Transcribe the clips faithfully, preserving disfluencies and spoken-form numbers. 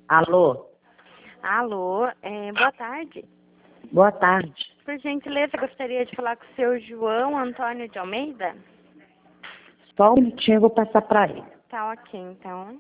Alô? Alô, é, boa tarde. Boa tarde. Por gentileza, gostaria de falar com o seu João Antônio de Almeida? Só um minutinho, eu vou passar para ele. Tá ok, então.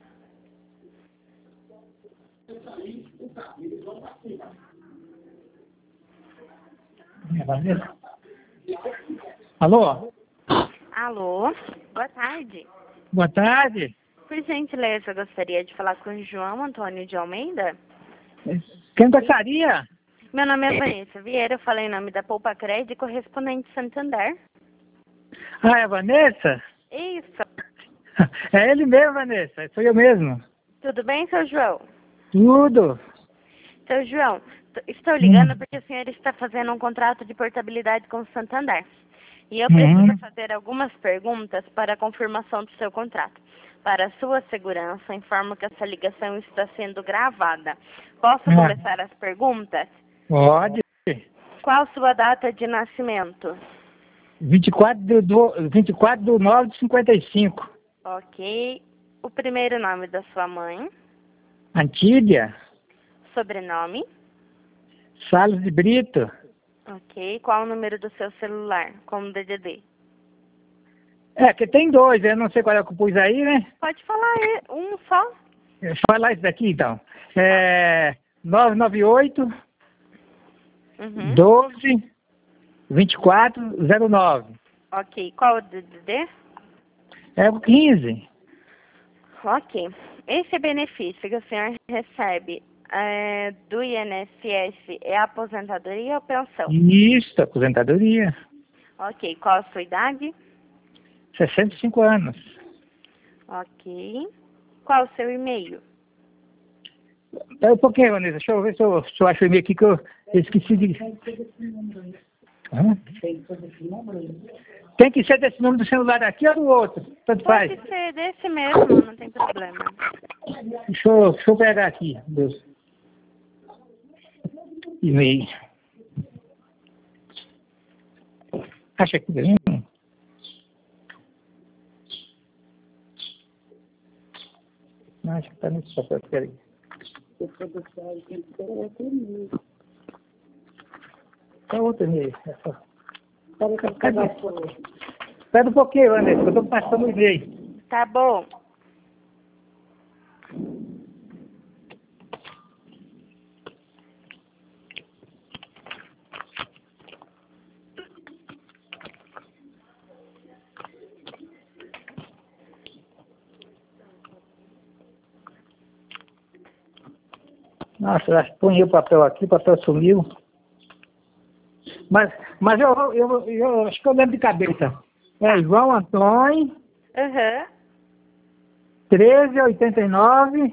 Alô? Alô, boa tarde. Boa tarde. Por gentileza, gostaria de falar com o João Antônio de Almeida? Quem gostaria? Meu nome é Vanessa Vieira, eu falei em nome da Poupa Crédito, correspondente Santander. Ah, é a Vanessa? Isso. É ele mesmo, Vanessa. Sou eu mesmo. Tudo bem, seu João? Tudo. Seu João, t- estou ligando Hum. porque o senhor está fazendo um contrato de portabilidade com o Santander. E eu Uhum. preciso fazer algumas perguntas para a confirmação do seu contrato. Para sua segurança, informo que essa ligação está sendo gravada. Posso Ah. começar as perguntas? Pode. Qual sua data de nascimento? vinte e quatro do, do, vinte e quatro do nove de cinquenta e cinco. Ok. O primeiro nome da sua mãe? Antília. Sobrenome? Salles de Brito. Ok. Qual o número do seu celular? Como D D D? É, que tem dois, eu não sei qual é que eu pus aí, né? Pode falar aí, um só? Fala isso daqui, então. É nove nove oito, Uhum. doze, vinte e quatro, zero nove. Ok. Qual o D D D? É o quinze. Ok. Esse benefício que o senhor recebe é, do I N S S é aposentadoria ou pensão? Isso, aposentadoria. Ok. Qual a sua idade? sessenta e cinco anos. Ok. Qual o seu e-mail? Espera um pouquinho, Vanessa. Deixa eu ver se eu, se eu acho o e-mail aqui que eu esqueci de... Hã? Tem que ser desse número do celular aqui ou do outro? Tanto faz. Pode ser desse mesmo, não tem problema. Deixa eu, deixa eu pegar aqui. Deus. E-mail. Acha aqui mesmo? Não, acho que tá nesse papel. Peraí. Qual outro e-mail? Cadê? Espera um pouquinho, Vanessa, eu estou passando o e-mail. Tá bom. Nossa, eu acho que põe o papel aqui, o papel sumiu. Mas, mas eu, eu, eu acho que eu lembro de cabeça. É João Antônio, Aham. treze oitenta e nove,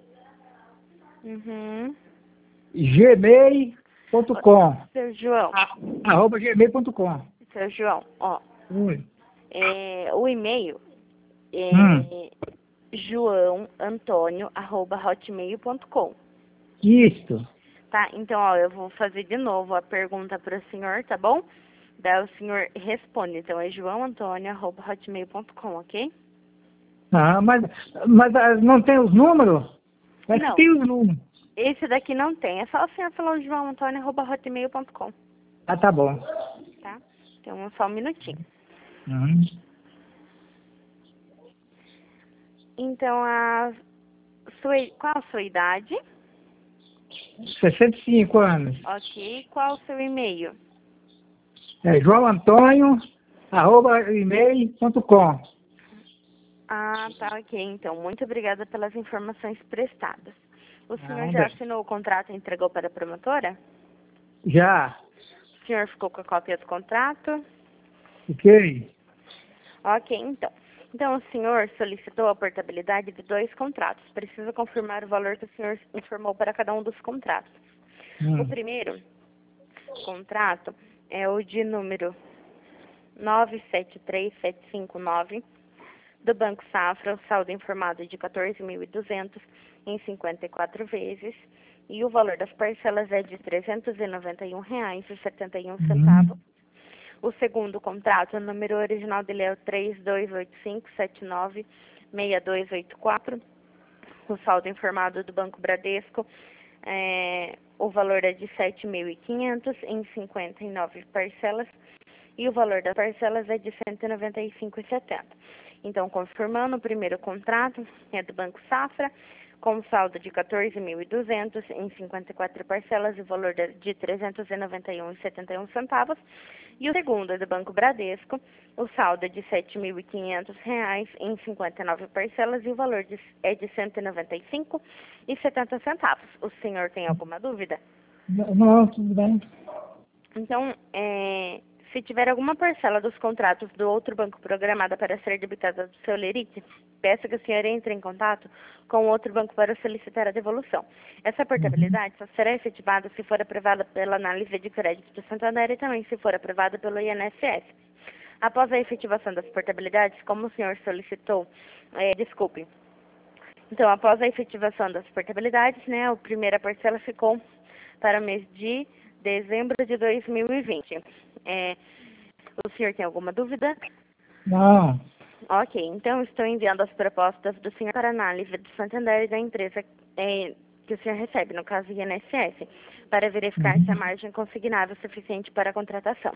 Uhum. gmail ponto com. Seu João. A- Arroba gmail ponto com. Seu João, ó. Ui. É, o e-mail é Hum. joão antônio arroba hotmail ponto com. Isto. Tá? Então, ó, eu vou fazer de novo a pergunta para o senhor, tá bom? Daí o senhor responde. Então, é joão antônio arroba hotmail ponto com, ok? Ah, mas, mas ah, não tem os números? Mas Não. tem os números. Esse daqui não tem. É só o senhor falar o joão antônio arroba hotmail ponto com, Ah, tá bom. tá? Então, só um minutinho. Hum. Então, a sua, qual a sua idade? sessenta e cinco anos. Ok. Qual o seu e-mail? É João Antônio, arroba e-mail ponto com. Ah, tá, ok. Então, muito obrigada pelas informações prestadas. O senhor Nada. já assinou o contrato e entregou para a promotora? Já. O senhor ficou com a cópia do contrato? Ok. Ok, então. Então, o senhor solicitou a portabilidade de dois contratos. Preciso confirmar o valor que o senhor informou para cada um dos contratos. Hum. O primeiro contrato é o de número nove sete três sete cinco nove do Banco Safra, o saldo informado de quatorze mil e duzentos em cinquenta e quatro vezes, e o valor das parcelas é de trezentos e noventa e um reais e setenta e um centavos. O segundo contrato, o número original dele é o três dois oito cinco sete nove seis dois oito quatro. o saldo informado do Banco Bradesco, é, o valor é de sete mil e quinhentos em cinquenta e nove parcelas e o valor das parcelas é de cento e noventa e cinco reais e setenta centavos. Então, confirmando, o primeiro contrato é do Banco Safra, com saldo de quatorze mil e duzentos em cinquenta e quatro parcelas e o valor de trezentos e noventa e um reais e setenta e um centavos. E o segundo é do Banco Bradesco, o saldo é de sete mil e quinhentos reais em cinquenta e nove parcelas e o valor de, é de cento e noventa e cinco reais e setenta centavos. O senhor tem alguma dúvida? Não, tudo bem. Então, é, se tiver alguma parcela dos contratos do outro banco programada para ser debitada do seu lerite, peço que o senhor entre em contato com o outro banco para solicitar a devolução. Essa portabilidade só será efetivada se for aprovada pela análise de crédito do Santander e também se for aprovada pelo I N S S. Após a efetivação das portabilidades, como o senhor solicitou, é, desculpe. Então, após a efetivação das portabilidades, né, a primeira parcela ficou para o mês de dezembro de dois mil e vinte. É, o senhor tem alguma dúvida? Não. Ok, então estou enviando as propostas do senhor para análise do Santander e da empresa é, que o senhor recebe, no caso I N S S, para verificar Uhum. se a margem consignável é suficiente para a contratação.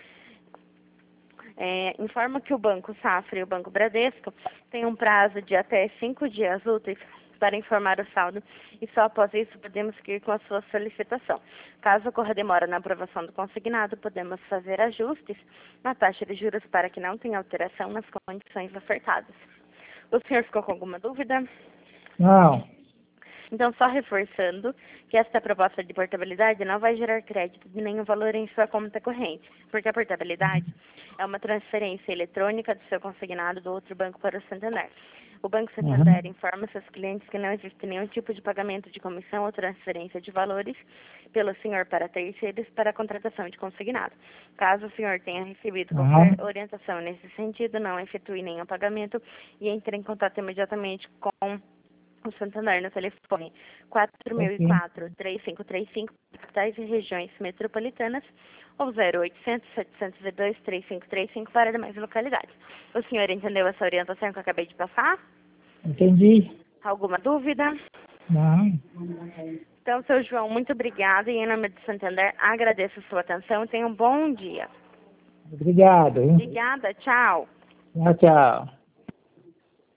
É, informa que o Banco Safra e o Banco Bradesco têm um prazo de até cinco dias úteis para informar o saldo e só após isso podemos seguir com a sua solicitação. Caso ocorra demora na aprovação do consignado, podemos fazer ajustes na taxa de juros para que não tenha alteração nas condições ofertadas. O senhor ficou com alguma dúvida? Não. Então, só reforçando que esta proposta de portabilidade não vai gerar crédito de nenhum valor em sua conta corrente, porque a portabilidade é uma transferência eletrônica do seu consignado do outro banco para o Santander. O Banco Santander Uhum. informa seus clientes que não existe nenhum tipo de pagamento de comissão ou transferência de valores pelo senhor para terceiros para a contratação de consignado. Caso o senhor tenha recebido qualquer Uhum. orientação nesse sentido, não efetue nenhum pagamento e entre em contato imediatamente com o Santander no telefone quatro mil e quatro, três cinco três cinco, capitais e regiões metropolitanas, ou zero oitocentos, setecentos e dois, três cinco três cinco para demais localidades. O senhor entendeu essa orientação que eu acabei de passar? Entendi. Alguma dúvida? Não. Então, seu João, muito obrigada e em nome do Santander agradeço a sua atenção e tenha um bom dia. Obrigado. Hein? Obrigada, tchau. Tchau, tchau.